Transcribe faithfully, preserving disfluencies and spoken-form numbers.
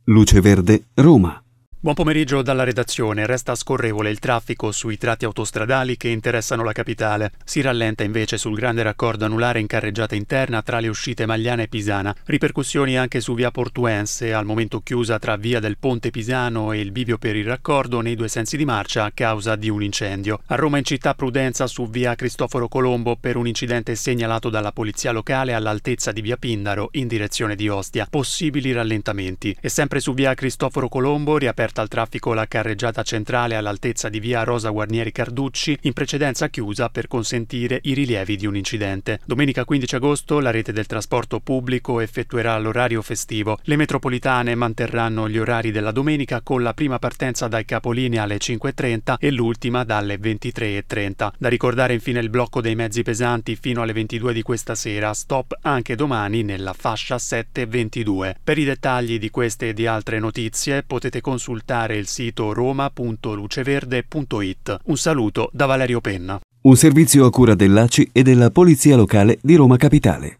Luce Verde, Roma. Buon pomeriggio dalla redazione. Resta scorrevole il traffico sui tratti autostradali che interessano la capitale. Si rallenta invece sul grande raccordo anulare in carreggiata interna tra le uscite Magliana e Pisana. Ripercussioni anche su via Portuense, al momento chiusa tra via del Ponte Pisano e il bivio per il raccordo nei due sensi di marcia a causa di un incendio. A Roma in città prudenza su via Cristoforo Colombo per un incidente segnalato dalla polizia locale all'altezza di via Pindaro in direzione di Ostia. Possibili rallentamenti. E sempre su via Cristoforo Colombo riaperta al traffico la carreggiata centrale all'altezza di via Rosa Guarnieri Carducci, in precedenza chiusa per consentire i rilievi di un incidente. Domenica quindici agosto la rete del trasporto pubblico effettuerà l'orario festivo. Le metropolitane manterranno gli orari della domenica con la prima partenza dai capolinea alle cinque e trenta e l'ultima dalle ventitré e trenta. Da ricordare infine il blocco dei mezzi pesanti fino alle ventidue di questa sera, stop anche domani nella fascia sette ventidue. Per i dettagli di queste e di altre notizie potete consultare il sito roma punto luceverde punto it. Un saluto da Valerio Penna. Un servizio a cura dell'A C I e della Polizia Locale di Roma Capitale.